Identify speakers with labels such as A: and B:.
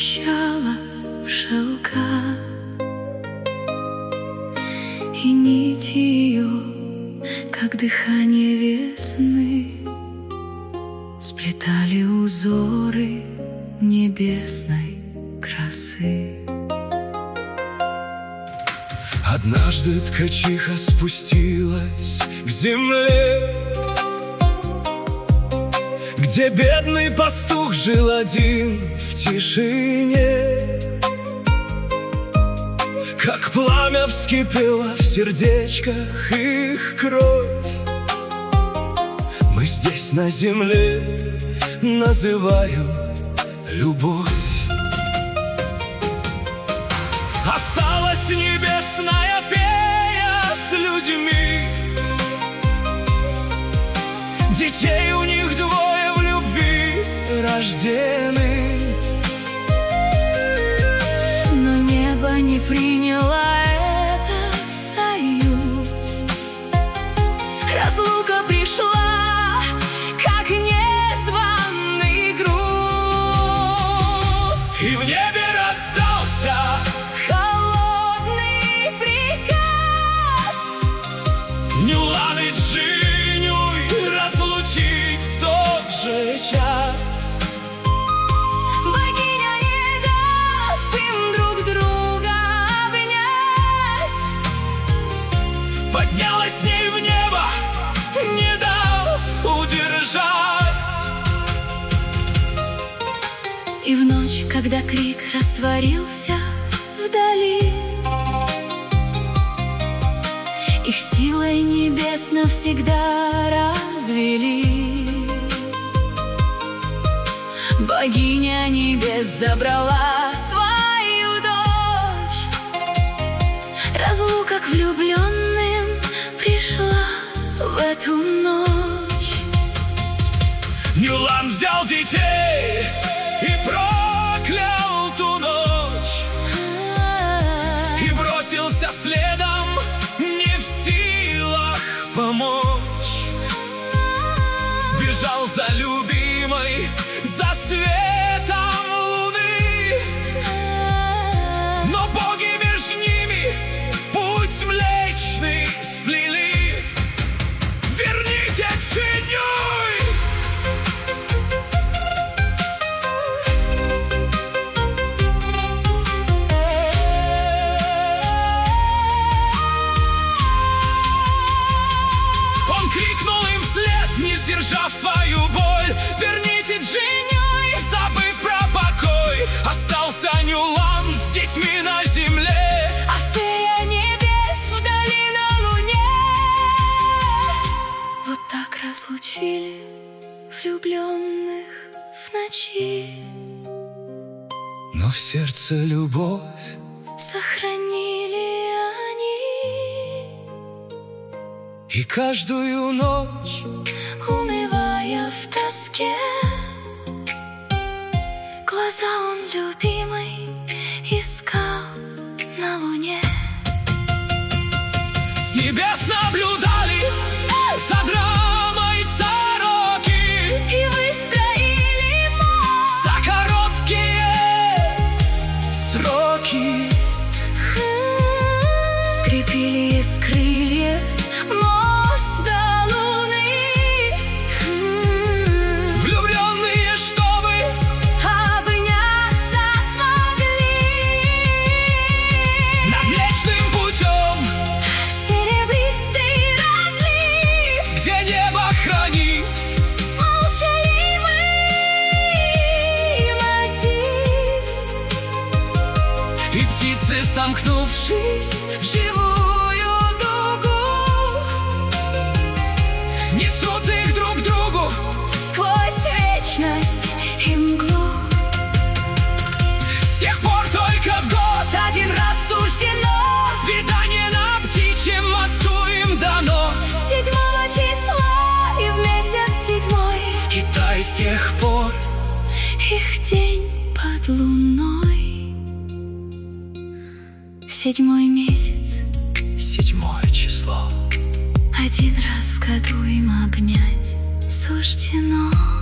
A: превращала в шелка, и нити ее, как дыхание весны, сплетали узоры небесной красы.
B: Однажды ткачиха спустилась к земле, где бедный пастух жил один в тишине. Как пламя вскипела в сердечках их кровь, мы здесь на земле называем любовь. Осталась небесная фея с людьми, детей у них двое в любви рождены.
A: Но небо не приняло этот союз. Разлука пришла, как незваный груз.
B: И в небе раздался
A: холодный приказ
B: Нюлан и Джинюй разлучить в тот же час.
A: Богиня, не дав им друг друга обнять,
B: поднялась с ней в небо, не дав удержать.
A: И в ночь, когда крик растворился вдали, их силой небес навсегда развели. Богиня небес забрала свою дочь. Разлука к влюбленным пришла в эту ночь.
B: Нюлан взял детей и проклял ту ночь, и бросился следом, не в силах помочь. Бежал за любимой, за светом луны, но боги между ними путь млечный сплели. Верните Джинюй! Он крикнул им вслед, не сдержав свою боль: верните Джинюй, забыв про покой. Остался Нюлан с детьми на земле,
A: А фея небес вдали на луне. Вот так разлучили влюбленных в ночи,
B: но в сердце любовь.
A: сохранили они.
B: И каждую ночь,
A: Унывая в тоске, глаза он любимой искал на луне.
B: с небес наблюдали за драмой сороки,
A: И выстроили мост.
B: за короткие сроки.
A: Скрепили из крыльев мост до луны.
B: Влюбленные, чтобы
A: Обняться смогли.
B: над млечным путем,
A: Серебристый разлив,
B: где небо хранит
A: молчаливый мотив.
B: и птицы, сомкнувшись
A: В живую дугу
B: несут их друг другу.
A: сквозь вечность и мглу.
B: С тех пор только в год
A: Один раз суждено,
B: свидание на птичьем мосту им дано.
A: 7 числа и в месяц 7
B: В Китае с тех пор
A: их день под луной. 7-й месяц,
B: 7 число.
A: один раз в году им обнять суждено.